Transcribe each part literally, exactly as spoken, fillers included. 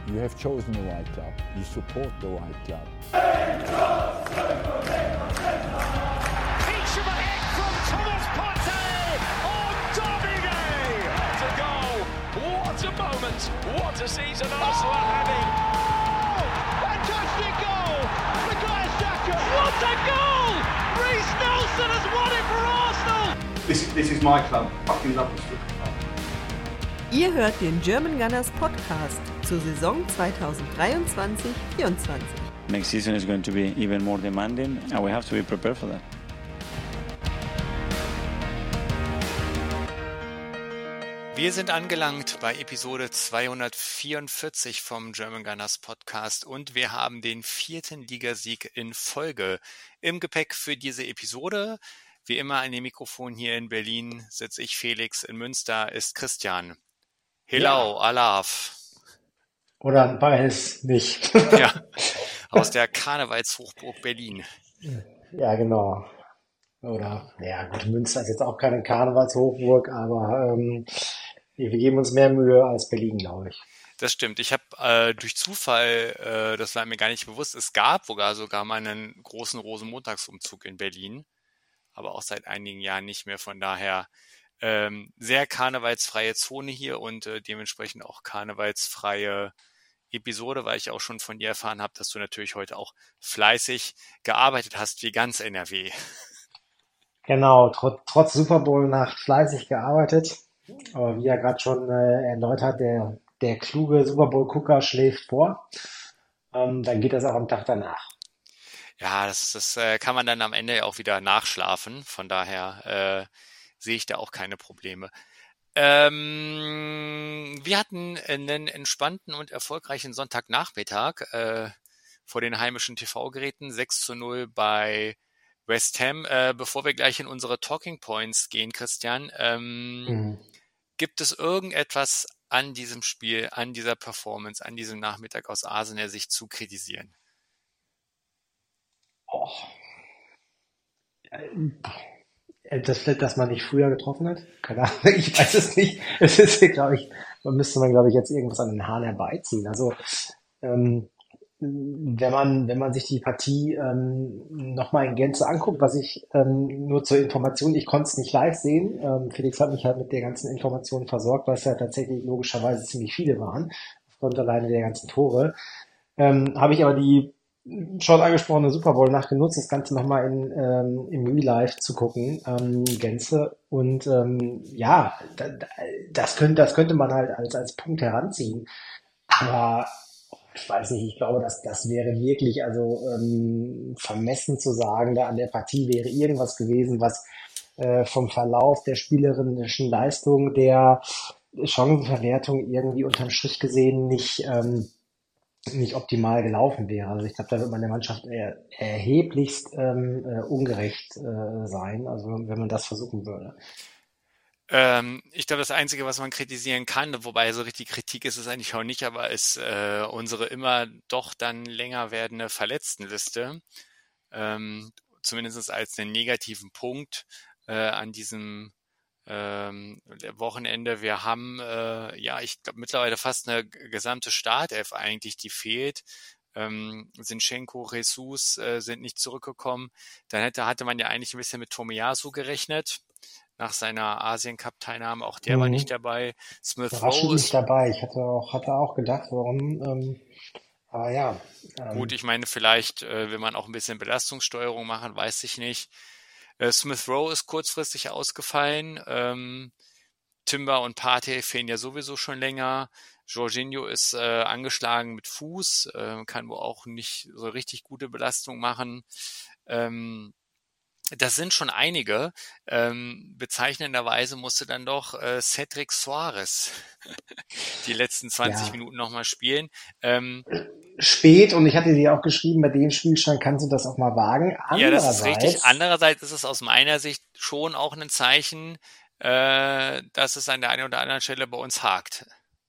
You have chosen the right club. You support the right club. Peach of a hit from Thomas Partey on Derby Day. What a goal! What a moment! What a season Arsenal are having! Oh! Fantastic goal! Bukayo Saka! What a goal! Reece Nelson has won it for Arsenal! This, this is my club. I fucking love this football club. Ihr hört den German Gunners Podcast zur Saison zweitausenddreiundzwanzig vierundzwanzig. Next season is going to be even more demanding and we have to be prepared for that. Wir sind angelangt bei Episode zweihundertvierundvierzig vom German Gunners Podcast und wir haben den vierten Ligasieg in Folge im Gepäck für diese Episode. Wie immer an dem Mikrofon hier in Berlin sitze ich, Felix, in Münster ist Christian. Hello, ja. Alaf. Oder beides nicht. Ja, aus der Karnevalshochburg Berlin. Ja, genau. Oder, ja gut, Münster ist jetzt auch keine Karnevalshochburg, aber ähm, wir geben uns mehr Mühe als Berlin, glaube ich. Das stimmt. Ich habe äh, durch Zufall, äh, das war mir gar nicht bewusst, es gab sogar sogar mal einen großen Rosenmontagsumzug in Berlin, aber auch seit einigen Jahren nicht mehr. Von daher ähm, sehr karnevalsfreie Zone hier und äh, dementsprechend auch karnevalsfreie Episode, weil ich auch schon von dir erfahren habe, dass du natürlich heute auch fleißig gearbeitet hast, wie ganz N R W. Genau, tr- trotz Super Bowl-Nacht fleißig gearbeitet. Aber wie er gerade schon äh, erläutert, der, der kluge Super Bowl-Gucker schläft vor. Ähm, dann geht das auch am Tag danach. Ja, das, das äh, kann man dann am Ende auch wieder nachschlafen. Von daher äh, sehe ich da auch keine Probleme. Ähm, wir hatten einen entspannten und erfolgreichen Sonntagnachmittag äh, vor den heimischen T V-Geräten. sechs zu null bei West Ham. Äh, bevor wir gleich in unsere Talking Points gehen, Christian, ähm, mhm. gibt es irgendetwas an diesem Spiel, an dieser Performance, an diesem Nachmittag aus Arsenal-Sicht zu kritisieren? Oh. Das vielleicht, dass man nicht früher getroffen hat? Keine Ahnung, ich weiß es nicht. Es ist, glaube ich, man müsste man, glaube ich, jetzt irgendwas an den Haaren herbeiziehen. Also, ähm, wenn man, wenn man sich die Partie ähm, nochmal in Gänze anguckt, was ich ähm, nur zur Information, ich konnte es nicht live sehen. Ähm, Felix hat mich halt mit der ganzen Information versorgt, weil es ja tatsächlich logischerweise ziemlich viele waren, aufgrund alleine der ganzen Tore. Ähm, habe ich aber die schon angesprochene Super Bowl-Nacht genutzt, das Ganze nochmal in, ähm, im Real Life zu gucken, ähm, Gänze. Und ähm, ja, da, das, könnte, das könnte man halt als, als Punkt heranziehen. Aber ich weiß nicht, ich glaube, dass das wäre wirklich also ähm, vermessen zu sagen, da an der Partie wäre irgendwas gewesen, was äh, vom Verlauf der spielerischen Leistung, der Chancenverwertung irgendwie unterm Strich gesehen nicht ähm, nicht optimal gelaufen wäre. Also ich glaube, da wird man der Mannschaft er, erheblichst ähm, äh, ungerecht äh, sein, also wenn man das versuchen würde. Ähm, ich glaube, das Einzige, was man kritisieren kann, wobei so richtig Kritik ist es eigentlich auch nicht, aber ist äh, unsere immer doch dann länger werdende Verletztenliste, ähm, zumindest als einen negativen Punkt äh, an diesem Ähm, Wochenende. Wir haben, äh, ja, ich glaube mittlerweile fast eine gesamte Startelf eigentlich, die fehlt. Ähm, Zinchenko, Jesus äh, sind nicht zurückgekommen. Dann hätte, hatte man ja eigentlich ein bisschen mit Tomiyasu gerechnet, nach seiner Asien-Cup-Teilnahme. Auch der mhm. war nicht dabei. Smith Rowe ist nicht dabei. Ich hatte auch, hatte auch gedacht, warum, ähm, aber ja. Ähm, gut, ich meine, vielleicht äh, will man auch ein bisschen Belastungssteuerung machen, weiß ich nicht. Smith Rowe ist kurzfristig ausgefallen. Ähm, Timber und Partey fehlen ja sowieso schon länger. Jorginho ist äh, angeschlagen mit Fuß, äh, kann wohl auch nicht so richtig gute Belastung machen. Ähm, das sind schon einige. Ähm, bezeichnenderweise musste dann doch äh, Cedric Soares die letzten zwanzig ja. Minuten nochmal spielen. Ähm, Spät, und ich hatte dir auch geschrieben, bei dem Spielstand kannst du das auch mal wagen. Ja, das ist richtig. Andererseits ist es aus meiner Sicht schon auch ein Zeichen, äh, dass es an der einen oder anderen Stelle bei uns hakt.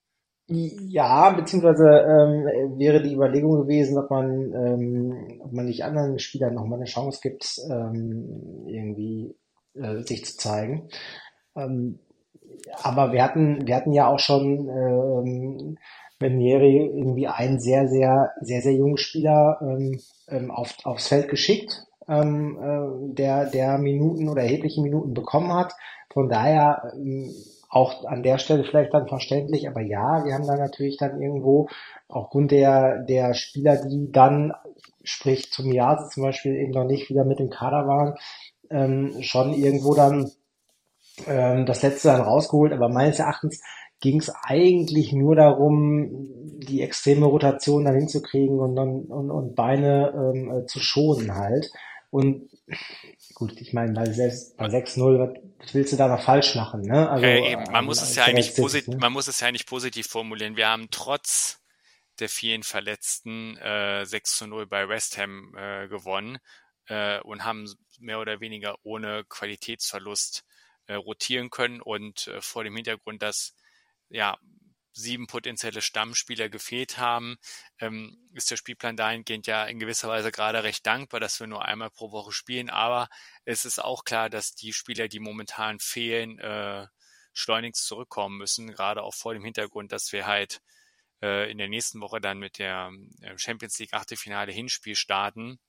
Ja, beziehungsweise ähm, wäre die Überlegung gewesen, ob man, ähm, ob man nicht anderen Spielern nochmal eine Chance gibt, ähm, irgendwie äh, sich zu zeigen. Ähm, aber wir hatten, wir hatten ja auch schon ähm, Ranieri irgendwie einen sehr, sehr, sehr, sehr jungen Spieler ähm, ähm, auf, aufs Feld geschickt, ähm, äh, der, der Minuten oder erhebliche Minuten bekommen hat. Von daher ähm, auch an der Stelle vielleicht dann verständlich, aber ja, wir haben dann natürlich dann irgendwo aufgrund der, der Spieler, die dann, sprich zum Jahr zum Beispiel eben noch nicht wieder mit im Kader waren, ähm, schon irgendwo dann ähm, das letzte dann rausgeholt, aber meines Erachtens ging es eigentlich nur darum, die extreme Rotation dann hinzukriegen und dann und, und Beine ähm, äh, zu schonen halt. Und gut, ich meine, bei, selbst bei sechs null, was willst du da noch falsch machen, ne? Also, äh, eben, man ähm, muss es ja eigentlich Sitz, posit- ne? man muss es ja eigentlich positiv formulieren. Wir haben trotz der vielen Verletzten äh, sechs zu null bei West Ham äh, gewonnen äh, und haben mehr oder weniger ohne Qualitätsverlust äh, rotieren können und äh, vor dem Hintergrund, dass ja sieben potenzielle Stammspieler gefehlt haben, ähm, ist der Spielplan dahingehend ja in gewisser Weise gerade recht dankbar, dass wir nur einmal pro Woche spielen, aber es ist auch klar, dass die Spieler, die momentan fehlen, äh, schleunigst zurückkommen müssen, gerade auch vor dem Hintergrund, dass wir halt äh, in der nächsten Woche dann mit der äh, Champions League Achtelfinale Hinspiel starten.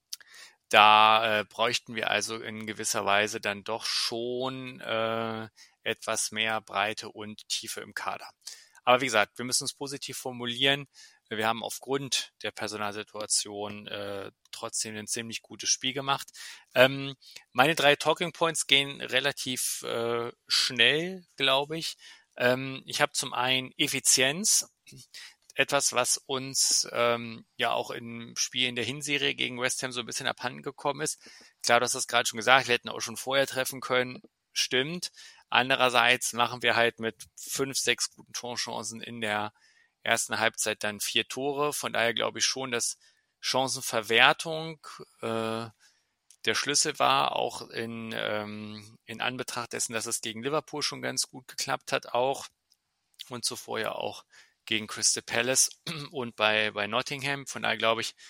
Da äh, bräuchten wir also in gewisser Weise dann doch schon äh, etwas mehr Breite und Tiefe im Kader. Aber wie gesagt, wir müssen es positiv formulieren. Wir haben aufgrund der Personalsituation äh, trotzdem ein ziemlich gutes Spiel gemacht. Ähm, meine drei Talking Points gehen relativ äh, schnell, glaube ich. Ähm, ich habe zum einen Effizienz. Etwas, was uns ähm, ja auch im Spiel in der Hinserie gegen West Ham so ein bisschen abhanden gekommen ist. Klar, du hast das gerade schon gesagt, wir hätten auch schon vorher treffen können. Stimmt. Andererseits machen wir halt mit fünf, sechs guten Torchancen in der ersten Halbzeit dann vier Tore. Von daher glaube ich schon, dass Chancenverwertung äh, der Schlüssel war, auch in, ähm, in Anbetracht dessen, dass es gegen Liverpool schon ganz gut geklappt hat auch und zuvor ja auch gegen Crystal Palace und bei, bei Nottingham. Von daher glaube ich,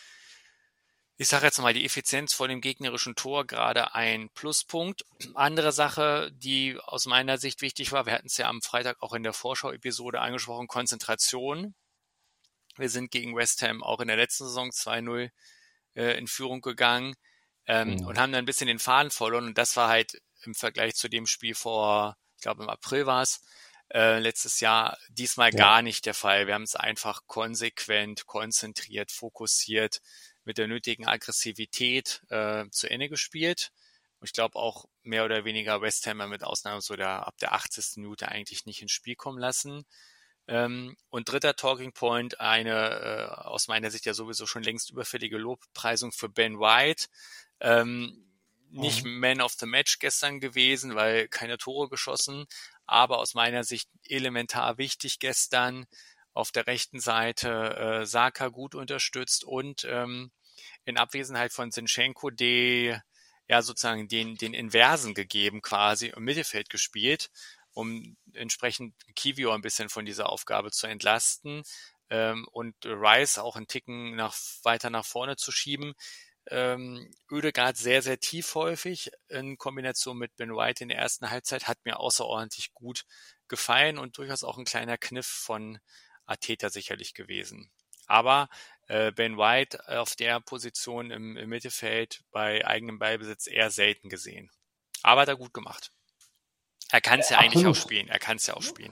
ich sage jetzt mal, die Effizienz vor dem gegnerischen Tor gerade ein Pluspunkt. Andere Sache, die aus meiner Sicht wichtig war, wir hatten es ja am Freitag auch in der Vorschau-Episode angesprochen, Konzentration. Wir sind gegen West Ham auch in der letzten Saison zwei null äh, in Führung gegangen ähm, mhm. und haben dann ein bisschen den Faden verloren. Und das war halt im Vergleich zu dem Spiel vor, ich glaube im April war es, Äh, letztes Jahr diesmal ja. gar nicht der Fall. Wir haben es einfach konsequent, konzentriert, fokussiert mit der nötigen Aggressivität äh, zu Ende gespielt. Und ich glaube auch mehr oder weniger West Ham mit Ausnahme so der ab der achtzigsten Minute eigentlich nicht ins Spiel kommen lassen. Ähm, und dritter Talking Point, eine äh, aus meiner Sicht ja sowieso schon längst überfällige Lobpreisung für Ben White. Ähm, nicht mhm. Man of the Match gestern gewesen, weil keine Tore geschossen, aber aus meiner Sicht elementar wichtig gestern auf der rechten Seite äh, Saka gut unterstützt und ähm, in Abwesenheit von Zinchenko die, ja sozusagen den den Inversen gegeben quasi im Mittelfeld gespielt, um entsprechend Kiwior ein bisschen von dieser Aufgabe zu entlasten ähm, und Rice auch einen Ticken nach weiter nach vorne zu schieben. Ähm, Oedegaard sehr, sehr tief häufig in Kombination mit Ben White in der ersten Halbzeit hat mir außerordentlich gut gefallen und durchaus auch ein kleiner Kniff von Arteta sicherlich gewesen. Aber äh, Ben White auf der Position im, im Mittelfeld bei eigenem Ballbesitz eher selten gesehen. Aber hat er gut gemacht. Er kann es ja, ja eigentlich auch spielen. Er kann es ja auch spielen.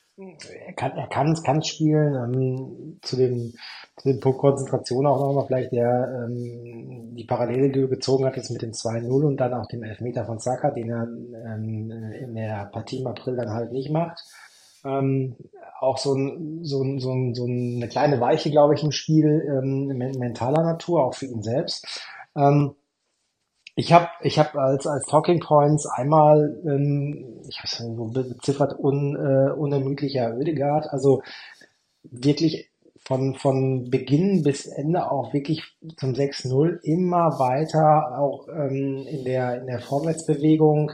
Er kann, er kann es, kann es spielen. Ähm, zu dem, zu dem Punkt Konzentration auch nochmal vielleicht der, ähm, die Parallele, die du gezogen hattest mit dem zwei null und dann auch dem Elfmeter von Saka, den er ähm, in der Partie im April dann halt nicht macht. Ähm, auch so ein, so ein, so ein, so eine kleine Weiche, glaube ich, im Spiel, ähm, mentaler Natur, auch für ihn selbst. Ähm, Ich habe ich hab als als Talking Points einmal, ähm, ich weiß nicht, so beziffert, un, äh, unermüdlicher Oedegaard, also wirklich von von Beginn bis Ende auch wirklich zum sechs null immer weiter, auch ähm, in der in der Vorwärtsbewegung,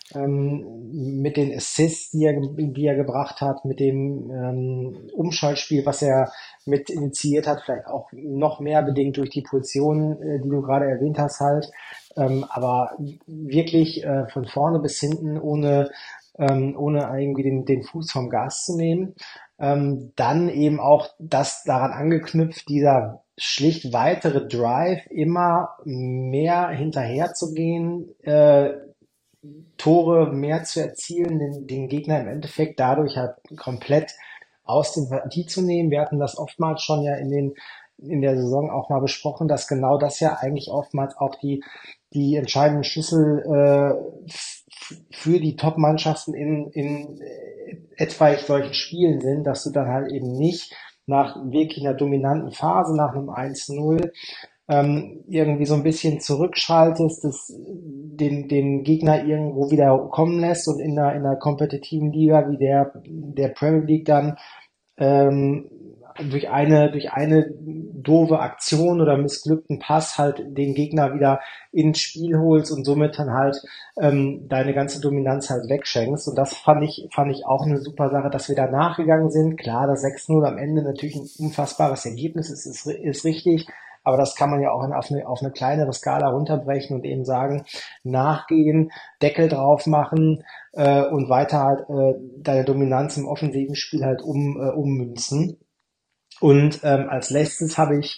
ähm, mit den Assists, die er, die er gebracht hat, mit dem ähm, Umschaltspiel, was er mit initiiert hat, vielleicht auch noch mehr bedingt durch die Position, äh, die du gerade erwähnt hast halt. Ähm, aber wirklich äh, von vorne bis hinten ohne ähm, ohne irgendwie den, den Fuß vom Gas zu nehmen. Ähm, dann eben auch das daran angeknüpft, dieser schlicht weitere Drive, immer mehr hinterher zu gehen, äh, Tore mehr zu erzielen, den, den Gegner im Endeffekt dadurch halt komplett aus der Partie zu nehmen. Wir hatten das oftmals schon ja in den in der Saison auch mal besprochen, dass genau das ja eigentlich oftmals auch die die entscheidenden Schlüssel äh, f- für die Top-Mannschaften in in äh, etwaig solchen Spielen sind, dass du dann halt eben nicht nach wirklich einer dominanten Phase, nach einem eins null, ähm, irgendwie so ein bisschen zurückschaltest, das, den, den Gegner irgendwo wieder kommen lässt und in einer, in einer kompetitiven Liga wie der, der Premier League dann ähm, durch eine, durch eine doofe Aktion oder missglückten Pass halt den Gegner wieder ins Spiel holst und somit dann halt ähm, deine ganze Dominanz halt wegschenkst. Und das fand ich, fand ich auch eine super Sache, dass wir da nachgegangen sind. Klar, das sechs null am Ende natürlich ein unfassbares Ergebnis ist, ist, ist richtig. Aber das kann man ja auch auf eine, auf eine kleinere Skala runterbrechen und eben sagen, nachgehen, Deckel drauf machen äh, und weiter halt äh, deine Dominanz im offensiven Spiel halt um, äh, ummünzen. Und ähm, als letztes habe ich,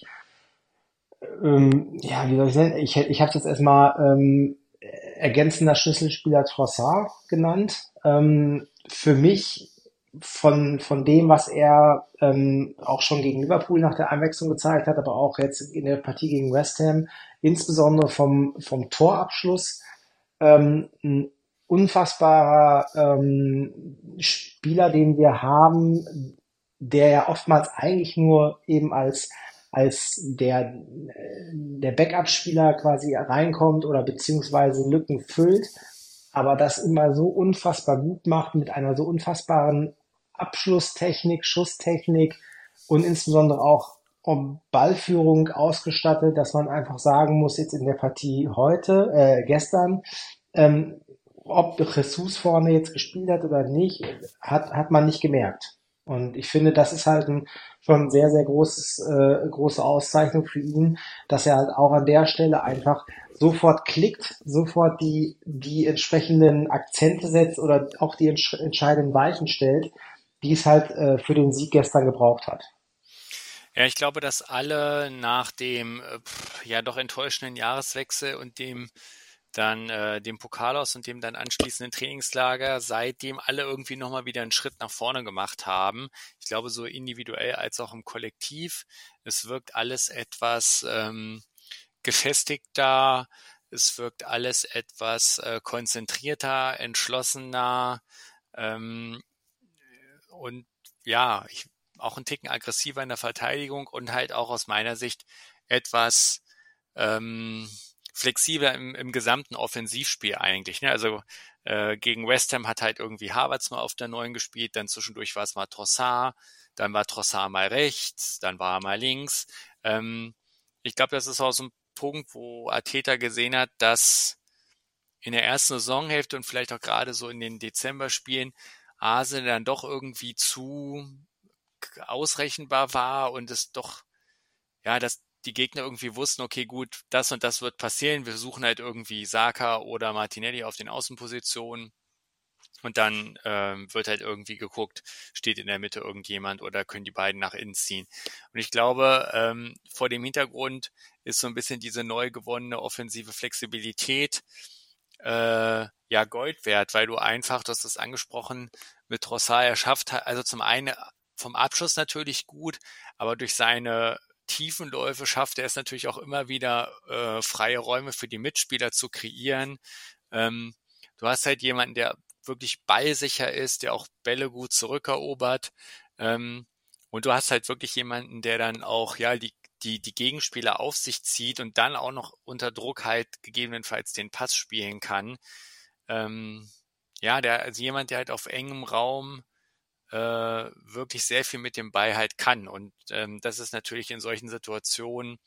ähm, ja, wie soll ich sagen, ich, ich habe es jetzt erstmal ähm, ergänzender Schlüsselspieler Trossard genannt. Ähm, für mich von, von dem, was er ähm, auch schon gegen Liverpool nach der Einwechslung gezeigt hat, aber auch jetzt in der Partie gegen West Ham, insbesondere vom, vom Torabschluss, ähm, ein unfassbarer ähm, Spieler, den wir haben, der ja oftmals eigentlich nur eben als als der der Backup-Spieler quasi reinkommt oder beziehungsweise Lücken füllt, aber das immer so unfassbar gut macht mit einer so unfassbaren Abschlusstechnik, Schusstechnik und insbesondere auch um Ballführung ausgestattet, dass man einfach sagen muss, jetzt in der Partie heute, äh, gestern, ähm, ob Jesus vorne jetzt gespielt hat oder nicht, hat, hat man nicht gemerkt. Und ich finde, das ist halt ein, schon sehr, sehr großes, äh, große Auszeichnung für ihn, dass er halt auch an der Stelle einfach sofort klickt, sofort die, die entsprechenden Akzente setzt oder auch die entsch- entscheidenden Weichen stellt, die es halt äh, für den Sieg gestern gebraucht hat. Ja, ich glaube, dass alle nach dem äh, pff, ja doch enttäuschenden Jahreswechsel und dem dann äh, dem Pokal aus und dem dann anschließenden Trainingslager seitdem alle irgendwie nochmal wieder einen Schritt nach vorne gemacht haben. Ich glaube, so individuell als auch im Kollektiv. Es wirkt alles etwas ähm, gefestigter, es wirkt alles etwas äh, konzentrierter, entschlossener ähm, und ja, ich, auch ein Ticken aggressiver in der Verteidigung und halt auch aus meiner Sicht etwas ähm, flexibler im, im gesamten Offensivspiel eigentlich. Ne? Also äh, gegen West Ham hat halt irgendwie Havertz mal auf der Neun gespielt, dann zwischendurch war es mal Trossard, dann war Trossard mal rechts, dann war er mal links. Ähm, ich glaube, das ist auch so ein Punkt, wo Arteta gesehen hat, dass in der ersten Saisonhälfte und vielleicht auch gerade so in den Dezemberspielen Arsenal dann doch irgendwie zu ausrechenbar war und es doch, ja, dass die Gegner irgendwie wussten, okay, gut, das und das wird passieren. Wir suchen halt irgendwie Saka oder Martinelli auf den Außenpositionen und dann ähm, wird halt irgendwie geguckt, steht in der Mitte irgendjemand oder können die beiden nach innen ziehen. Und ich glaube, ähm, vor dem Hintergrund ist so ein bisschen diese neu gewonnene offensive Flexibilität äh, ja Gold wert, weil du einfach, du hast es angesprochen, mit Trossard er schafft, also zum einen vom Abschluss natürlich gut, aber durch seine Tiefenläufe schafft er es natürlich auch immer wieder, äh, freie Räume für die Mitspieler zu kreieren. Ähm, du hast halt jemanden, der wirklich ballsicher ist, der auch Bälle gut zurückerobert. Ähm, und du hast halt wirklich jemanden, der dann auch ja die die die Gegenspieler auf sich zieht und dann auch noch unter Druck halt gegebenenfalls den Pass spielen kann. Ähm, ja, der also jemand, der halt auf engem Raum äh, wirklich sehr viel mit dem Ball halt kann. Und ähm, das ist natürlich in solchen Situationen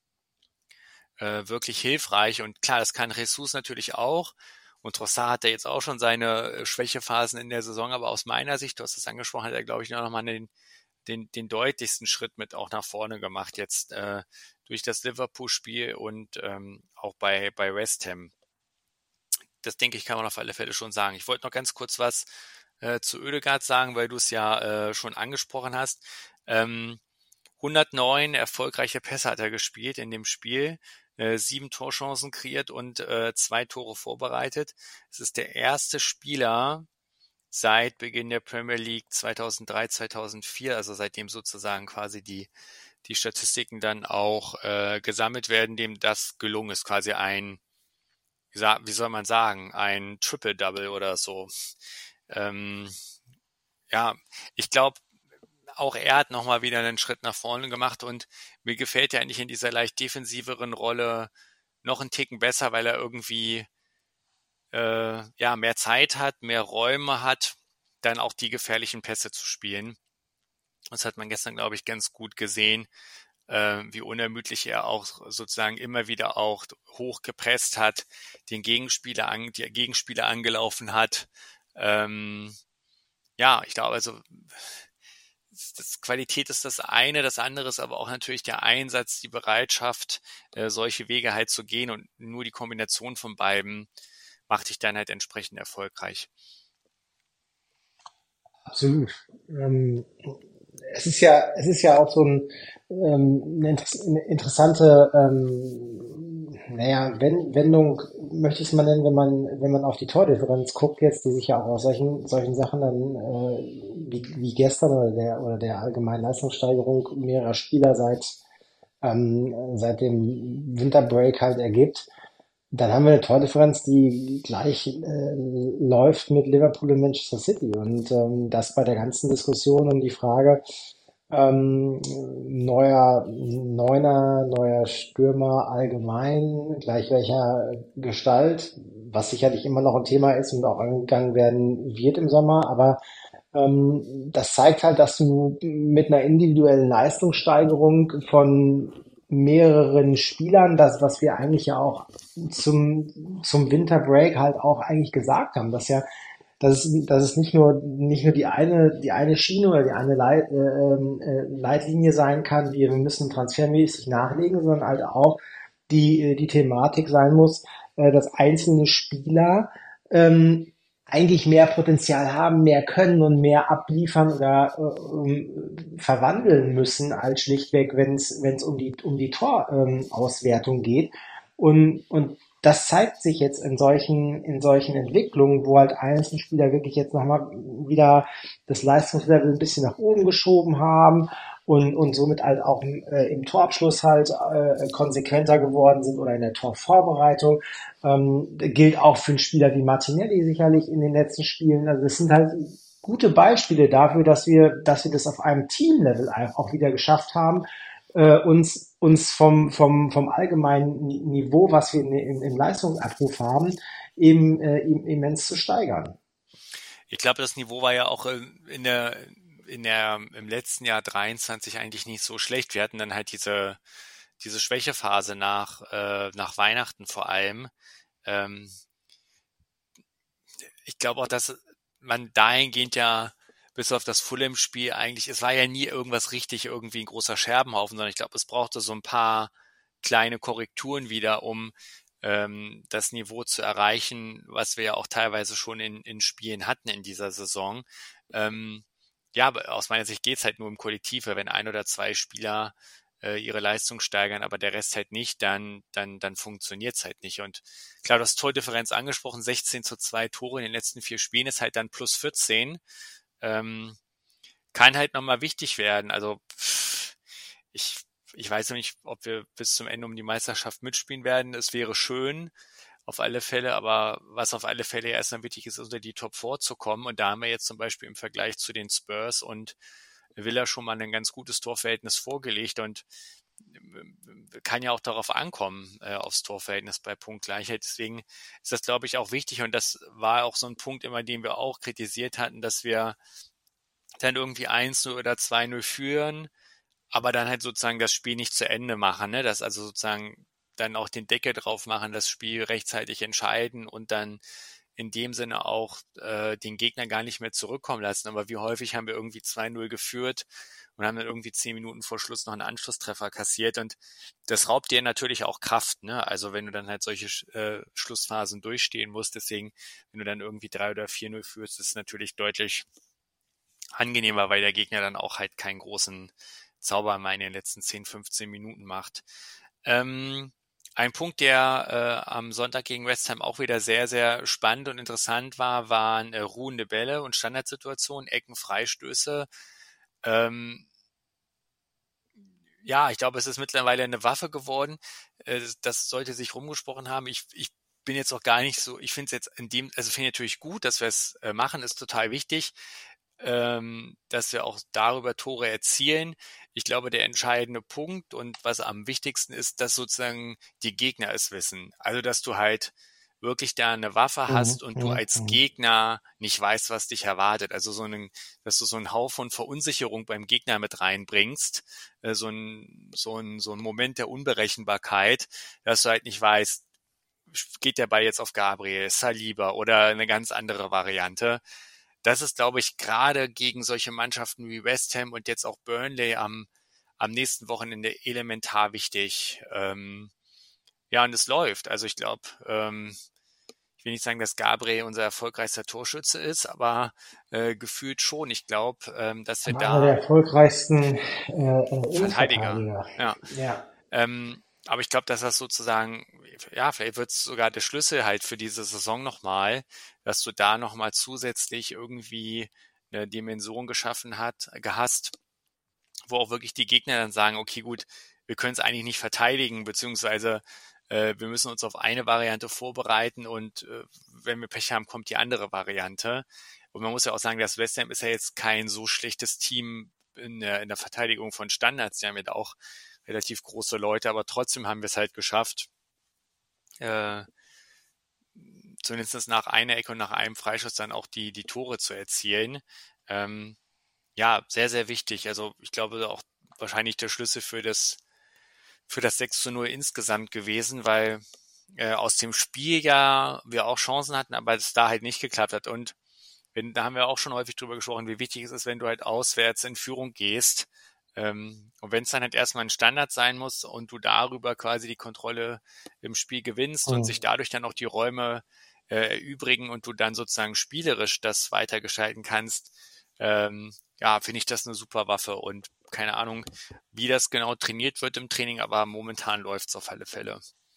äh, wirklich hilfreich. Und klar, das kann Jesus natürlich auch. Und Trossard hat ja jetzt auch schon seine Schwächephasen in der Saison, aber aus meiner Sicht, du hast es angesprochen, hat er, glaube ich, noch mal den, den, den deutlichsten Schritt mit auch nach vorne gemacht, jetzt äh, durch das Liverpool-Spiel und ähm, auch bei, bei West Ham. das denke ich, kann man auf alle Fälle schon sagen. Ich wollte noch ganz kurz was äh, zu Oedegaard sagen, weil du es ja äh, schon angesprochen hast. Ähm, hundertneun erfolgreiche Pässe hat er gespielt in dem Spiel, äh, sieben Torchancen kreiert und äh, zwei Tore vorbereitet. Es ist der erste Spieler seit Beginn der Premier League zweitausenddrei, zweitausendvier, also seitdem sozusagen quasi die die Statistiken dann auch äh, gesammelt werden, dem das gelungen ist, quasi ein, wie, sa- wie soll man sagen, ein Triple-Double oder so. Ähm, ja, ich glaube, auch er hat nochmal wieder einen Schritt nach vorne gemacht und mir gefällt er eigentlich in dieser leicht defensiveren Rolle noch einen Ticken besser, weil er irgendwie äh, ja mehr Zeit hat, mehr Räume hat, dann auch die gefährlichen Pässe zu spielen. Das hat man gestern, glaube ich, ganz gut gesehen, äh, wie unermüdlich er auch sozusagen immer wieder auch hochgepresst hat, den Gegenspieler an, die Gegenspieler angelaufen hat. Ähm, ja, ich glaube, also das Qualität ist das eine, das andere ist aber auch natürlich der Einsatz, die Bereitschaft, äh, solche Wege halt zu gehen und nur die Kombination von beiden macht dich dann halt entsprechend erfolgreich. Absolut. Ähm, es ist ja, es ist ja auch so ein, ähm, eine, inter- eine interessante, ähm, naja, Wen- Wendung, möchte ich es mal nennen, wenn man, wenn man auf die Tordifferenz guckt jetzt, die sich ja auch aus solchen, solchen Sachen dann, äh, wie, wie gestern oder der, oder der allgemeinen Leistungssteigerung mehrerer Spieler seit, ähm, seit dem Winterbreak halt ergibt. Dann haben wir eine Tordifferenz, die gleich äh, läuft mit Liverpool und Manchester City. Und ähm, das bei der ganzen Diskussion um die Frage, ähm, neuer Neuner, neuer Stürmer allgemein, gleich welcher Gestalt, was sicherlich immer noch ein Thema ist und auch angegangen werden wird im Sommer. Aber ähm, das zeigt halt, dass du mit einer individuellen Leistungssteigerung von mehreren Spielern, das, was wir eigentlich ja auch zum, zum Winterbreak halt auch eigentlich gesagt haben, dass ja, dass es, dass es nicht nur, nicht nur die eine, die eine Schiene oder die eine Leit, äh, äh, Leitlinie sein kann, wie wir müssen transfermäßig nachlegen, sondern halt auch die, äh, die Thematik sein muss, äh, dass einzelne Spieler, ähm, eigentlich mehr Potenzial haben, mehr können und mehr abliefern oder äh, um, verwandeln müssen, als schlichtweg, wenn es wenn es um die um die Torauswertung ähm, geht. Und und das zeigt sich jetzt in solchen in solchen Entwicklungen, wo halt einzelne Spieler wirklich jetzt nochmal wieder das Leistungslevel ein bisschen nach oben geschoben haben und und somit halt auch äh, im Torabschluss halt äh, konsequenter geworden sind oder in der Torvorbereitung. Ähm, gilt auch für einen Spieler wie Martinelli sicherlich in den letzten Spielen. Also das sind halt gute Beispiele dafür, dass wir, dass wir das auf einem Teamlevel auch wieder geschafft haben, äh, uns uns vom vom vom allgemeinen Niveau, was wir im, im Leistungsabruf haben, eben äh, immens zu steigern. Ich glaube, das Niveau war ja auch äh, in der in der im letzten Jahr dreiundzwanzig eigentlich nicht so schlecht. Wir hatten dann halt diese diese Schwächephase nach äh, nach Weihnachten vor allem. Ähm, ich glaube auch, dass man dahingehend ja bis auf das Fulham-Spiel eigentlich, es war ja nie irgendwas richtig irgendwie ein großer Scherbenhaufen, sondern ich glaube, es brauchte so ein paar kleine Korrekturen wieder, um ähm, das Niveau zu erreichen, was wir ja auch teilweise schon in, in Spielen hatten in dieser Saison. Ähm, ja, aber aus meiner Sicht geht's halt nur im Kollektiv, wenn ein oder zwei Spieler äh, ihre Leistung steigern, aber der Rest halt nicht, dann dann dann funktioniert's halt nicht. Und klar, du hast Tordifferenz angesprochen, sechzehn zu zwei Tore in den letzten vier Spielen ist halt dann plus vierzehn. Ähm, kann halt nochmal wichtig werden. Also pff, ich ich weiß noch nicht, ob wir bis zum Ende um die Meisterschaft mitspielen werden. Es wäre schön, auf alle Fälle, aber was auf alle Fälle erstmal wichtig ist, unter die Top vier zu kommen. Und da haben wir jetzt zum Beispiel im Vergleich zu den Spurs und Villa schon mal ein ganz gutes Torverhältnis vorgelegt und kann ja auch darauf ankommen, äh, aufs Torverhältnis bei Punktgleichheit. Deswegen ist das, glaube ich, auch wichtig und das war auch so ein Punkt immer, den wir auch kritisiert hatten, dass wir dann irgendwie eins null oder zwei null führen, aber dann halt sozusagen das Spiel nicht zu Ende machen, ne? Das also sozusagen dann auch den Deckel drauf machen, das Spiel rechtzeitig entscheiden und dann in dem Sinne auch äh, den Gegner gar nicht mehr zurückkommen lassen. Aber wie häufig haben wir irgendwie zwei null geführt und haben dann irgendwie zehn Minuten vor Schluss noch einen Anschlusstreffer kassiert. Und das raubt dir natürlich auch Kraft, ne? Also wenn du dann halt solche äh, Schlussphasen durchstehen musst. Deswegen, wenn du dann irgendwie drei oder vier null führst, ist es natürlich deutlich angenehmer, weil der Gegner dann auch halt keinen großen Zauber mehr in den letzten zehn, fünfzehn Minuten macht. Ähm, ein Punkt, der äh, am Sonntag gegen West Ham auch wieder sehr, sehr spannend und interessant war, waren äh, ruhende Bälle und Standardsituationen, Ecken, Freistöße. Ähm, ja, ich glaube, es ist mittlerweile eine Waffe geworden. Äh, das sollte sich rumgesprochen haben. Ich, ich bin jetzt auch gar nicht so, ich finde es jetzt in dem, also finde ich natürlich gut, dass wir es äh, machen, ist total wichtig, ähm, dass wir auch darüber Tore erzielen. Ich glaube, der entscheidende Punkt und was am wichtigsten ist, dass sozusagen die Gegner es wissen. Also, dass du halt wirklich da eine Waffe hast Mhm, und du mhm, als mhm. Gegner nicht weißt, was dich erwartet. Also so einen, dass du so einen Hauch von Verunsicherung beim Gegner mit reinbringst, äh, so ein, so ein, so ein Moment der Unberechenbarkeit, dass du halt nicht weißt, geht der Ball jetzt auf Gabriel, Saliba oder eine ganz andere Variante. Das ist, glaube ich, gerade gegen solche Mannschaften wie West Ham und jetzt auch Burnley am, am nächsten Wochenende elementar wichtig. Ähm, ja, und es läuft. Also ich glaube, ähm, ich will nicht sagen, dass Gabriel unser erfolgreichster Torschütze ist, aber äh, gefühlt schon. Ich glaube, ähm, dass wir Aber einer der da erfolgreichsten äh, äh, Verteidiger, Innenverteidiger. ja. Ja. Ähm, aber ich glaube, dass das sozusagen, ja, vielleicht wird es sogar der Schlüssel halt für diese Saison nochmal, dass du da nochmal zusätzlich irgendwie eine Dimension geschaffen hat, gehasst, wo auch wirklich die Gegner dann sagen, okay, gut, wir können es eigentlich nicht verteidigen, beziehungsweise äh, wir müssen uns auf eine Variante vorbereiten und äh, wenn wir Pech haben, kommt die andere Variante. Und man muss ja auch sagen, das West Ham ist ja jetzt kein so schlechtes Team in der, in der Verteidigung von Standards. Die haben ja auch relativ große Leute, aber trotzdem haben wir es halt geschafft, äh, zumindest nach einer Ecke und nach einem Freischuss dann auch die, die Tore zu erzielen. Ähm, ja, sehr, sehr wichtig. Also ich glaube auch wahrscheinlich der Schlüssel für das, für das sechs zu null insgesamt gewesen, weil äh, aus dem Spiel ja wir auch Chancen hatten, aber es da halt nicht geklappt hat. Und wenn, da haben wir auch schon häufig drüber gesprochen, wie wichtig es ist, wenn du halt auswärts in Führung gehst. Ähm, und wenn es dann halt erstmal ein Standard sein muss und du darüber quasi die Kontrolle im Spiel gewinnst Mhm. und sich dadurch dann auch die Räume äh, erübrigen und du dann sozusagen spielerisch das weitergestalten kannst, ähm, ja, finde ich das eine super Waffe und keine Ahnung, wie das genau trainiert wird im Training, aber momentan läuft es auf alle Fälle.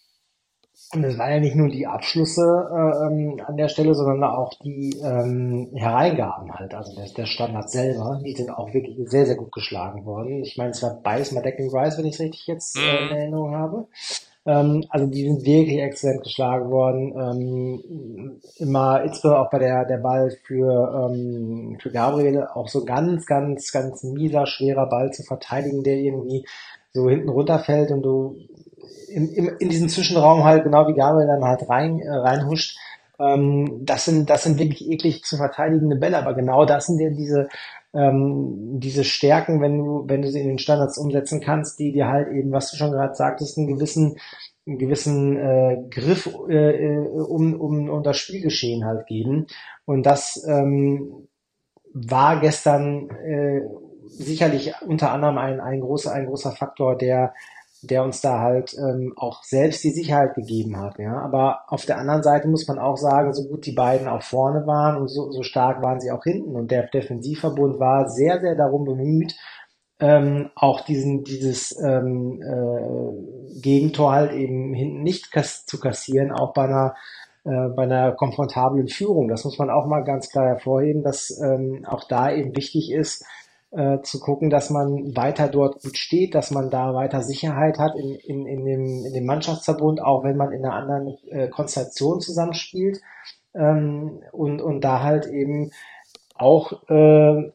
Und es waren ja nicht nur die Abschlüsse äh, ähm, an der Stelle, sondern auch die ähm, Hereingaben halt, also der, der Standard selber, die sind auch wirklich sehr, sehr gut geschlagen worden. Ich meine, es war beides mal Declan Rice, wenn ich es richtig jetzt äh, in Erinnerung habe. Ähm, also die sind wirklich exzellent geschlagen worden. Ähm, immer, insbesondere auch bei der der Ball für ähm, für Gabriel, auch so ganz, ganz, ganz mieser, schwerer Ball zu verteidigen, der irgendwie so hinten runterfällt und du in, in, in diesen Zwischenraum halt, genau wie Gabriel dann halt rein äh, reinhuscht. Ähm, das sind das sind wirklich eklig zu verteidigende Bälle, aber genau das sind ja diese ähm, diese Stärken, wenn du wenn du sie in den Standards umsetzen kannst, die dir halt eben, was du schon gerade sagtest, einen gewissen einen gewissen äh, Griff äh, um, um um das Spielgeschehen halt geben. Und das ähm, war gestern äh, sicherlich unter anderem ein ein großer ein großer Faktor, der der uns da halt ähm, auch selbst die Sicherheit gegeben hat. Ja, aber auf der anderen Seite muss man auch sagen, so gut die beiden auch vorne waren und so, so stark waren sie auch hinten. Und der Defensivverbund war sehr, sehr darum bemüht, ähm, auch diesen dieses ähm, äh, Gegentor halt eben hinten nicht kass- zu kassieren, auch bei einer äh, bei einer komfortablen Führung. Das muss man auch mal ganz klar hervorheben, dass ähm, auch da eben wichtig ist, äh, zu gucken, dass man weiter dort gut steht, dass man da weiter Sicherheit hat in, in, in, dem, in dem Mannschaftsverbund, auch wenn man in einer anderen äh, Konstellation zusammenspielt, ähm, und, und da halt eben auch äh,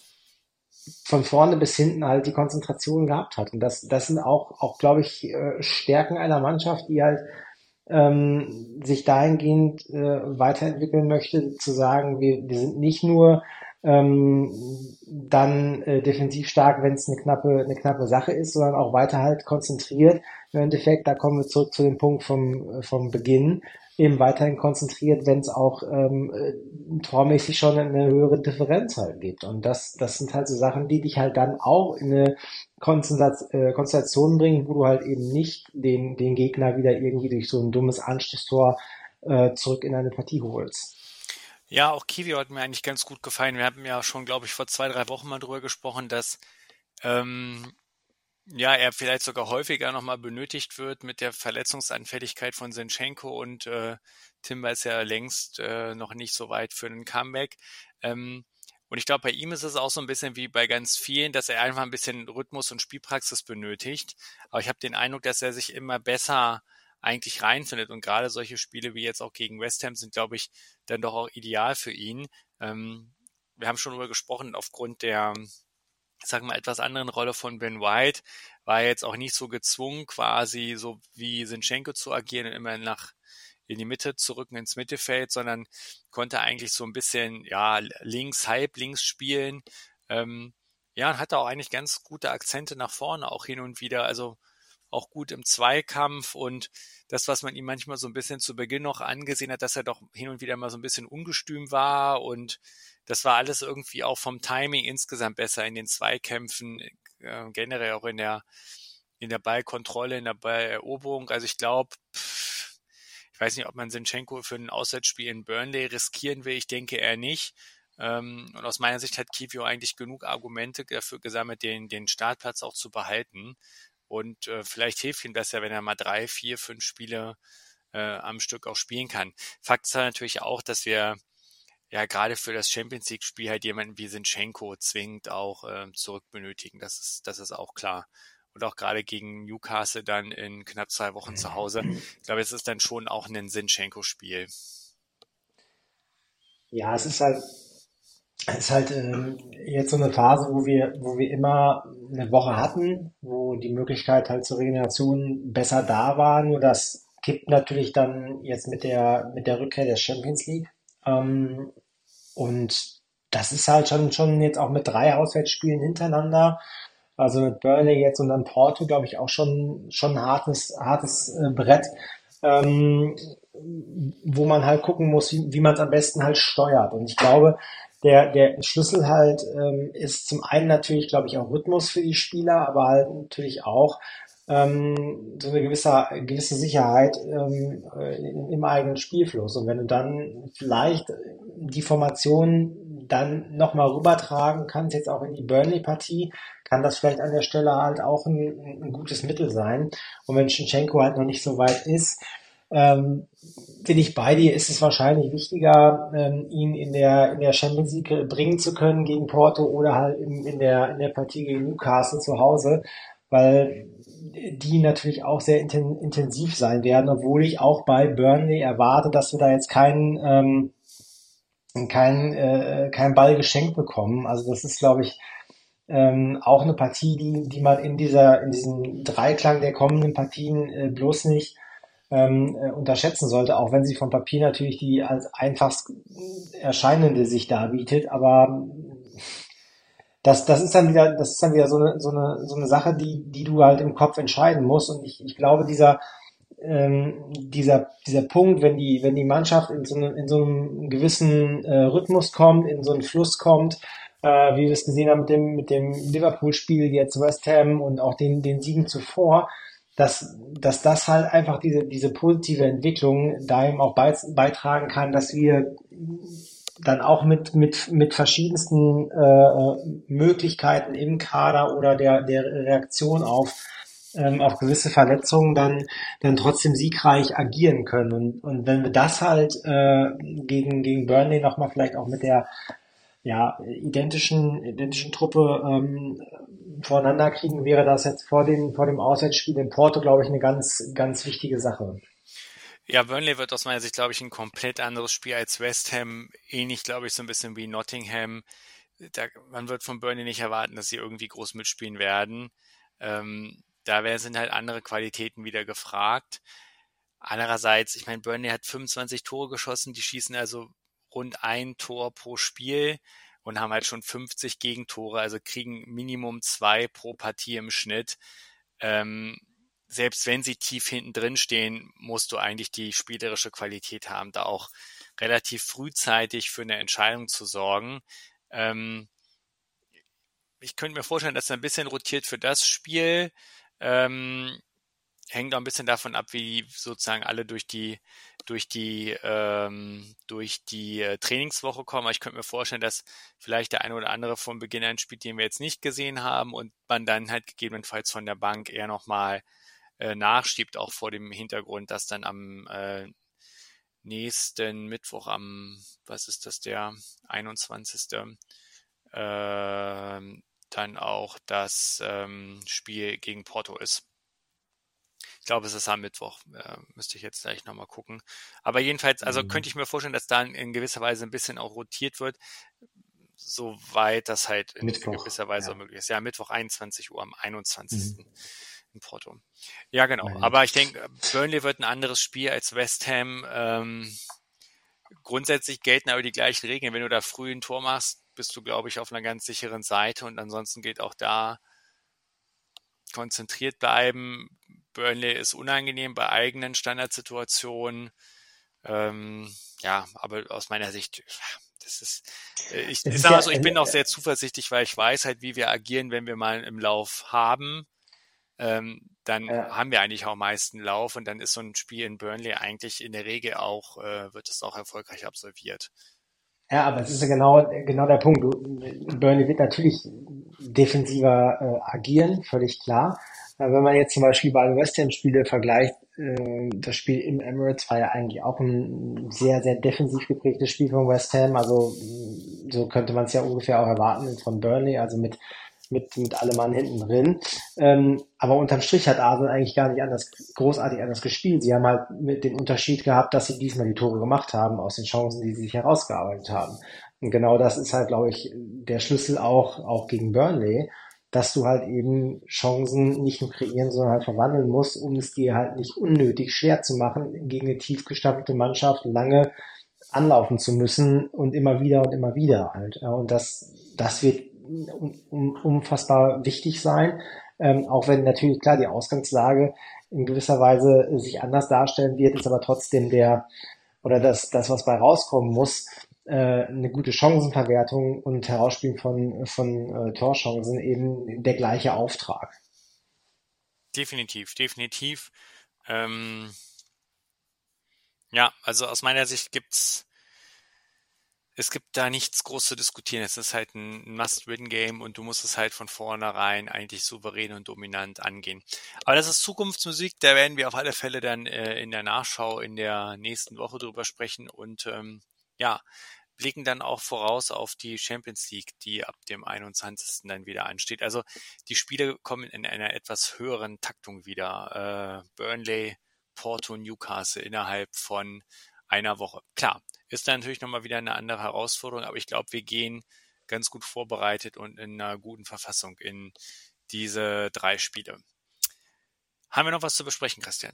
von vorne bis hinten halt die Konzentration gehabt hat. Und das, das sind auch, auch glaube ich, äh, Stärken einer Mannschaft, die halt ähm, sich dahingehend äh, weiterentwickeln möchte, zu sagen, wir, wir sind nicht nur ähm, dann äh, defensiv stark, wenn es eine knappe, eine knappe Sache ist, sondern auch weiter halt konzentriert. Im Endeffekt, da kommen wir zurück zu dem Punkt vom, vom Beginn. eben weiterhin konzentriert, wenn es auch ähm, äh, tormäßig schon eine höhere Differenz halt gibt. Und das, das sind halt so Sachen, die dich halt dann auch in eine Konzentrat- äh, Konstellation bringen, wo du halt eben nicht den, den Gegner wieder irgendwie durch so ein dummes Anschlusstor äh, zurück in eine Partie holst. Ja, auch Kiwior hat mir eigentlich ganz gut gefallen. Wir hatten ja schon, glaube ich, vor zwei, drei Wochen mal drüber gesprochen, dass ähm, ja, er vielleicht sogar häufiger nochmal benötigt wird mit der Verletzungsanfälligkeit von Zinchenko und äh, Timber ist ja längst äh, noch nicht so weit für einen Comeback. Ähm, und ich glaube, bei ihm ist es auch so ein bisschen wie bei ganz vielen, dass er einfach ein bisschen Rhythmus und Spielpraxis benötigt. Aber ich habe den Eindruck, dass er sich immer besser eigentlich reinfindet. Und gerade solche Spiele wie jetzt auch gegen West Ham sind, glaube ich, dann doch auch ideal für ihn. Ähm, wir haben schon darüber gesprochen, aufgrund der, sagen wir mal, etwas anderen Rolle von Ben White war er jetzt auch nicht so gezwungen, quasi so wie Zinchenko zu agieren und immer nach in die Mitte zu rücken ins Mittelfeld, sondern konnte eigentlich so ein bisschen ja links, halb links spielen. Ähm, ja, und hatte auch eigentlich ganz gute Akzente nach vorne auch hin und wieder. Also auch gut im Zweikampf und das, was man ihm manchmal so ein bisschen zu Beginn noch angesehen hat, dass er doch hin und wieder mal so ein bisschen ungestüm war und das war alles irgendwie auch vom Timing insgesamt besser in den Zweikämpfen, äh, generell auch in der in der Ballkontrolle, in der Balleroberung. Also ich glaube, ich weiß nicht, ob man Zinchenko für ein Auswärtsspiel in Burnley riskieren will. Ich denke eher nicht. Ähm, und aus meiner Sicht hat Kiwior eigentlich genug Argumente dafür gesammelt, den den Startplatz auch zu behalten. Und äh, vielleicht hilft ihm das ja, wenn er mal drei, vier, fünf Spiele äh, am Stück auch spielen kann. Fakt ist natürlich auch, dass wir ja gerade für das Champions League-Spiel halt jemanden wie Zinchenko zwingend auch äh, zurück benötigen. Das ist, das ist auch klar. Und auch gerade gegen Newcastle dann in knapp zwei Wochen zu Hause. Ich glaube, es ist dann schon auch ein Zinchenko-Spiel. Ja, es ist halt, es ist halt ähm, jetzt so eine Phase, wo wir, wo wir immer eine Woche hatten, wo die Möglichkeit halt zur Regeneration besser da war. Nur das kippt natürlich dann jetzt mit der mit der Rückkehr der Champions League. Ähm, und das ist halt schon schon jetzt auch mit drei Auswärtsspielen hintereinander, also mit Burnley jetzt und dann Porto, glaube ich, auch schon schon ein hartes hartes äh, Brett. Ähm, wo man halt gucken muss, wie, wie man es am besten halt steuert. Und ich glaube, der, der Schlüssel halt ähm, ist zum einen natürlich, glaube ich, auch Rhythmus für die Spieler, aber halt natürlich auch ähm, so eine gewisse, gewisse Sicherheit ähm, äh, im eigenen Spielfluss. Und wenn du dann vielleicht die Formation dann nochmal rübertragen kannst, jetzt auch in die Burnley-Partie, kann das vielleicht an der Stelle halt auch ein, ein gutes Mittel sein. Und wenn Zinchenko halt noch nicht so weit ist, ähm, bin ich bei dir, ist es wahrscheinlich wichtiger, ähm, ihn in der in der Champions League bringen zu können gegen Porto oder halt in, in der in der Partie gegen Newcastle zu Hause, weil die natürlich auch sehr inten, intensiv sein werden, obwohl ich auch bei Burnley erwarte, dass wir da jetzt keinen ähm, keinen äh, keinen Ball geschenkt bekommen. Also das ist, glaube ich, ähm, auch eine Partie, die die man in dieser in diesem Dreiklang der kommenden Partien äh, bloß nicht ähm, äh, unterschätzen sollte, auch wenn sie vom Papier natürlich die als einfachst erscheinende sich darbietet, aber das, das ist dann wieder, das ist dann wieder so eine, so eine, so eine Sache, die, die du halt im Kopf entscheiden musst. Und ich, ich glaube, dieser, ähm, dieser, dieser Punkt, wenn die, wenn die Mannschaft in so einem, in so einem gewissen äh, Rhythmus kommt, in so einen Fluss kommt, äh, wie wir es gesehen haben mit dem, mit dem Liverpool-Spiel jetzt West Ham und auch den, den Siegen zuvor, dass, dass das halt einfach diese, diese positive Entwicklung da eben auch beitragen kann, dass wir dann auch mit, mit, mit verschiedensten äh, Möglichkeiten im Kader oder der, der Reaktion auf, ähm, auf gewisse Verletzungen dann, dann trotzdem siegreich agieren können. Und, und wenn wir das halt äh, gegen, gegen Burnley nochmal vielleicht auch mit der ja, identischen, identischen Truppe ähm, voneinander kriegen, wäre das jetzt vor dem, vor dem Auswärtsspiel in Porto, glaube ich, eine ganz, ganz wichtige Sache. Ja, Burnley wird aus meiner Sicht, glaube ich, ein komplett anderes Spiel als West Ham. Ähnlich, glaube ich, so ein bisschen wie Nottingham. Da, man wird von Burnley nicht erwarten, dass sie irgendwie groß mitspielen werden. Ähm, da wär, sind halt andere Qualitäten wieder gefragt. Andererseits, ich meine, Burnley hat fünfundzwanzig Tore geschossen, die schießen also rund ein Tor pro Spiel und haben halt schon fünfzig Gegentore, also kriegen Minimum zwei pro Partie im Schnitt. Ähm, selbst wenn sie tief hinten drin stehen, musst du eigentlich die spielerische Qualität haben, da auch relativ frühzeitig für eine Entscheidung zu sorgen. Ähm, ich könnte mir vorstellen, dass er ein bisschen rotiert für das Spiel. Ähm, hängt auch ein bisschen davon ab, wie sozusagen alle durch die durch die ähm, durch die äh, Trainingswoche kommen. Aber ich könnte mir vorstellen, dass vielleicht der eine oder andere von Beginn an spielt, den wir jetzt nicht gesehen haben und man dann halt gegebenenfalls von der Bank eher nochmal äh, nachschiebt, auch vor dem Hintergrund, dass dann am äh, nächsten Mittwoch, am, was ist das, der einundzwanzigste Äh, dann auch das ähm, Spiel gegen Porto ist. Ich glaube, es ist am Mittwoch. Äh, müsste ich jetzt gleich nochmal gucken. Aber jedenfalls, also Mhm. könnte ich mir vorstellen, dass da in gewisser Weise ein bisschen auch rotiert wird, soweit das halt in Mittwoch, gewisser Weise ja. möglich ist. Ja, Mittwoch einundzwanzig Uhr am einundzwanzigsten Mhm. in Porto. Ja, genau. Meine Aber Güte. ich denke, Burnley wird ein anderes Spiel als West Ham. Ähm, grundsätzlich gelten aber die gleichen Regeln. Wenn du da früh ein Tor machst, bist du, glaube ich, auf einer ganz sicheren Seite. Und ansonsten gilt auch da konzentriert bleiben. Burnley ist unangenehm bei eigenen Standardsituationen. Ähm, ja, aber aus meiner Sicht, das ist, äh, ich, Es ich ist sag mal ja, so, ich bin äh, auch sehr zuversichtlich, weil ich weiß halt, wie wir agieren, wenn wir mal im Lauf haben. Ähm, dann äh, haben wir eigentlich auch meisten Lauf und dann ist so ein Spiel in Burnley eigentlich in der Regel auch, äh, wird es auch erfolgreich absolviert. Ja, aber es ist ja genau, genau der Punkt. Du, Burnley wird natürlich defensiver äh, agieren, völlig klar. Äh, wenn man jetzt zum Beispiel beide West Ham-Spiele vergleicht, äh, das Spiel im Emirates war ja eigentlich auch ein sehr, sehr defensiv geprägtes Spiel von West Ham. Also mh, so könnte man es ja ungefähr auch erwarten von Burnley, also mit mit mit allem Mann hinten drin. Ähm, aber unterm Strich hat Arsenal eigentlich gar nicht anders, großartig anders gespielt. Sie haben halt mit den Unterschied gehabt, dass sie diesmal die Tore gemacht haben aus den Chancen, die sie sich herausgearbeitet haben. Und genau das ist halt, glaube ich, der Schlüssel auch auch gegen Burnley, dass du halt eben Chancen nicht nur kreieren, sondern halt verwandeln musst, um es dir halt nicht unnötig schwer zu machen, gegen eine tief gestapelte Mannschaft lange anlaufen zu müssen und immer wieder und immer wieder halt. Ja, und das, das wird um, um, unfassbar wichtig sein, ähm, auch wenn natürlich klar die Ausgangslage in gewisser Weise sich anders darstellen wird, ist aber trotzdem der, oder das, das was bei rauskommen muss, äh, eine gute Chancenverwertung und Herausspielen von, von äh, Torchancen eben der gleiche Auftrag. Definitiv, definitiv. Ähm, ja, also aus meiner Sicht gibt's Es gibt da nichts groß zu diskutieren. Es ist halt ein Must-Win-Game und du musst es halt von vornherein eigentlich souverän und dominant angehen. Aber das ist Zukunftsmusik, da werden wir auf alle Fälle dann äh, in der Nachschau in der nächsten Woche drüber sprechen und ähm, ja, blicken dann auch voraus auf die Champions League, die ab dem einundzwanzigsten dann wieder ansteht. Also die Spiele kommen in einer etwas höheren Taktung wieder. Äh, Burnley, Porto, Newcastle innerhalb von einer Woche. Klar, ist dann natürlich nochmal wieder eine andere Herausforderung, aber ich glaube, wir gehen ganz gut vorbereitet und in einer guten Verfassung in diese drei Spiele. Haben wir noch was zu besprechen, Christian?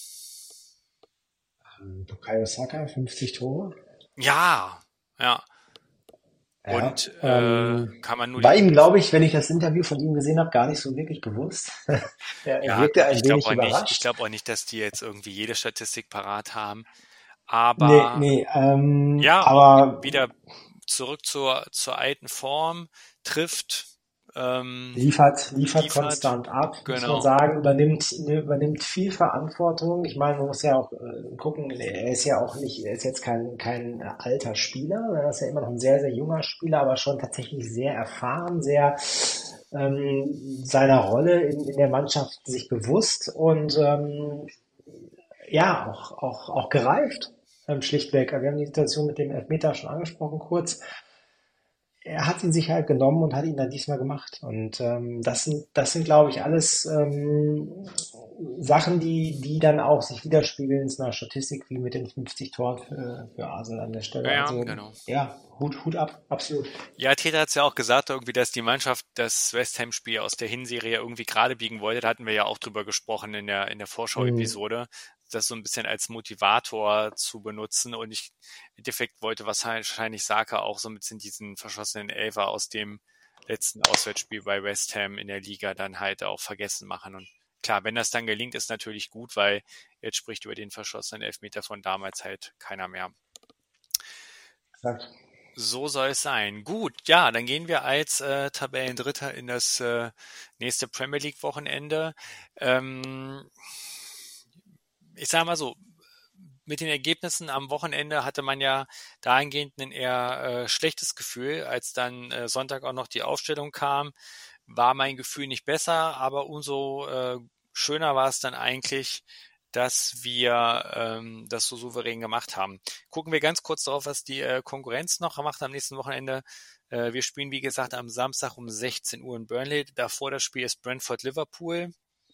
Ähm, Bukayo Saka, fünfzig Tore. Ja, ja. Ja, Und äh, ähm, kann man nur war die, ihm, glaube ich, wenn ich das Interview von ihm gesehen habe, gar nicht so wirklich bewusst. er ja, wirkte ein ich glaube wenig auch nicht. Ich überrascht. glaube auch nicht, dass die jetzt irgendwie jede Statistik parat haben. Nee, Aber nee, ähm, ja, auch aber wieder zurück zur zur alten Form, trifft, ähm, liefert, liefert liefert, konstant ab, muss man genau. sagen, übernimmt, übernimmt viel Verantwortung. Ich meine, man muss ja auch äh, gucken, er ist ja auch nicht, er ist jetzt kein, kein alter Spieler, er ist ja immer noch ein sehr, sehr junger Spieler, aber schon tatsächlich sehr erfahren, sehr ähm, seiner Rolle in, in der Mannschaft sich bewusst und ähm, ja, auch, auch, auch gereift, ähm, schlichtweg. Wir haben die Situation mit dem Elfmeter schon angesprochen kurz. Er hat ihn sich halt genommen und hat ihn dann diesmal gemacht. Und ähm, das sind, das sind, glaube ich, alles ähm, Sachen, die, die dann auch sich widerspiegeln in so einer Statistik wie mit den fünfzig Toren für, für Arsenal an der Stelle. Ja, Also genau. ja, Hut, Hut ab, absolut. Ja, Täter hat es ja auch gesagt, irgendwie, dass die Mannschaft das West Ham-Spiel aus der Hinserie irgendwie gerade biegen wollte. Da hatten wir ja auch drüber gesprochen in der, in der Vorschau-Episode, das so ein bisschen als Motivator zu benutzen. Und ich, im Endeffekt wollte wahrscheinlich Saka auch so ein bisschen diesen verschossenen Elfer aus dem letzten Auswärtsspiel bei West Ham in der Liga dann halt auch vergessen machen. Und klar, wenn das dann gelingt, ist natürlich gut, weil jetzt spricht über den verschossenen Elfmeter von damals halt keiner mehr. Exakt. So soll es sein. Gut, ja, dann gehen wir als äh, Tabellendritter in das äh, nächste Premier League Wochenende. Ähm, ich sage mal so, mit den Ergebnissen am Wochenende hatte man ja dahingehend ein eher äh, schlechtes Gefühl. Als dann äh, Sonntag auch noch die Aufstellung kam, war mein Gefühl nicht besser, aber umso äh, schöner war es dann eigentlich, dass wir ähm, das so souverän gemacht haben. Gucken wir ganz kurz darauf, was die äh, Konkurrenz noch macht am nächsten Wochenende. Äh, wir spielen, wie gesagt, am Samstag um sechzehn Uhr in Burnley. Davor das Spiel ist Brentford-Liverpool.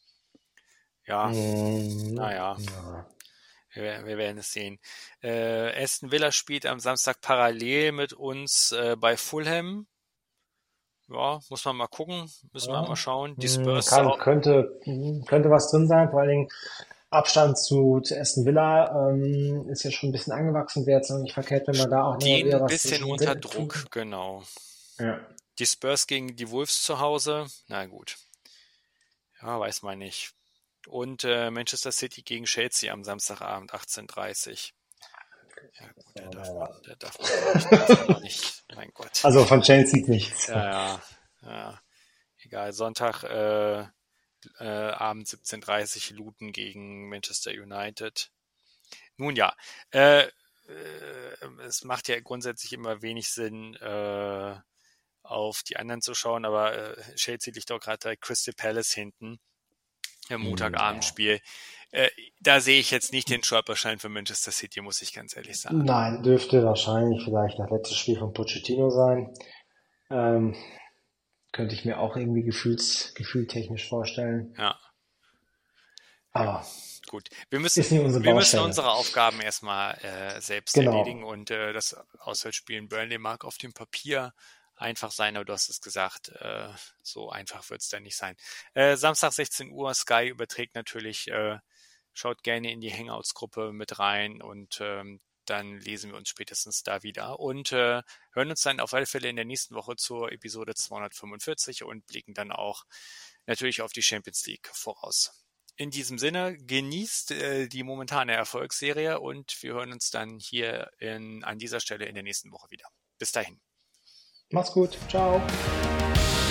Ja, Mm, naja, ja. wir, wir werden es sehen. Äh, Aston Villa spielt am Samstag parallel mit uns äh, bei Fulham. Ja, muss man mal gucken, müssen wir Ja. mal schauen. Die Mm, Spurs Kann, auch. könnte, könnte was drin sein, vor allen Dingen Abstand zu, zu Aston Villa ähm, ist ja schon ein bisschen angewachsen, wäre jetzt noch nicht verkehrt, wenn man da auch noch Stehen wieder ein was bisschen zwischen unter den- Druck, genau. Ja. Die Spurs gegen die Wolves zu Hause, na gut. Ja, weiß man nicht. Und äh, Manchester City gegen Chelsea am Samstagabend achtzehn Uhr dreißig. Ja gut, da darf man, da darf man nicht, darf man nicht. Mein Gott. Also von Chelsea nichts. Ja, ja, ja. Egal, Sonntag äh, äh, Abend siebzehn Uhr dreißig Luton gegen Manchester United. Nun ja, äh, äh, es macht ja grundsätzlich immer wenig Sinn, äh, auf die anderen zu schauen, aber äh, Chelsea liegt doch gerade bei Crystal Palace hinten im Montagabendspiel. Äh, da sehe ich jetzt nicht den Stolperschein für Manchester City, muss ich ganz ehrlich sagen. Nein, dürfte wahrscheinlich vielleicht das letzte Spiel von Pochettino sein. Ähm, könnte ich mir auch irgendwie gefühls, gefühltechnisch vorstellen. Ja, Aber gut. Wir müssen, ist nicht unsere wir müssen Baustelle. unsere Aufgaben erstmal äh, selbst Genau. erledigen und äh, das Auswärtsspiel in Burnley mag auf dem Papier einfach sein, aber du hast es gesagt, äh, so einfach wird es dann nicht sein. Äh, Samstag sechzehn Uhr, Sky überträgt natürlich, äh, schaut gerne in die Hangouts-Gruppe mit rein und ähm, dann lesen wir uns spätestens da wieder und äh, hören uns dann auf alle Fälle in der nächsten Woche zur Episode zweihundertfünfundvierzig und blicken dann auch natürlich auf die Champions League voraus. In diesem Sinne, genießt äh, die momentane Erfolgsserie und wir hören uns dann hier in, an dieser Stelle in der nächsten Woche wieder. Bis dahin. Mach's gut. Ciao.